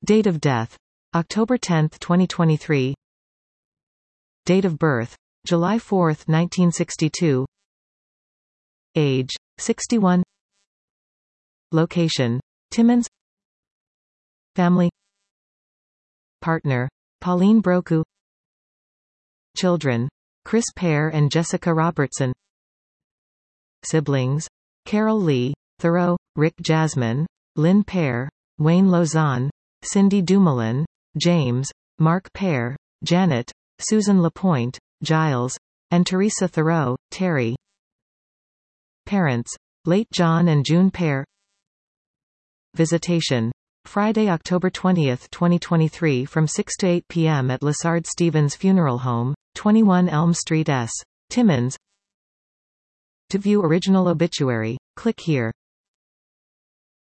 Date of death: October 10, 2023. Date of birth: July 4, 1962. Age: 61. Location: Timmins. Family. Partner: Pauline Broku. Children: Chris Pear and Jessica Robertson. Siblings: Carol Lee, Thoreau, Rick Jasmine, Lynn Pear, Wayne Lozon, Cindy Dumoulin, James, Mark Pear, Janet, Susan LaPointe, Giles, and Teresa Thoreau, Terry. Parents: late John and June Pear. Visitation: Friday, October 20, 2023 from 6 to 8 p.m. at Lessard Stevens Funeral Home, 21 Elm Street S. Timmins. To view original obituary, click here.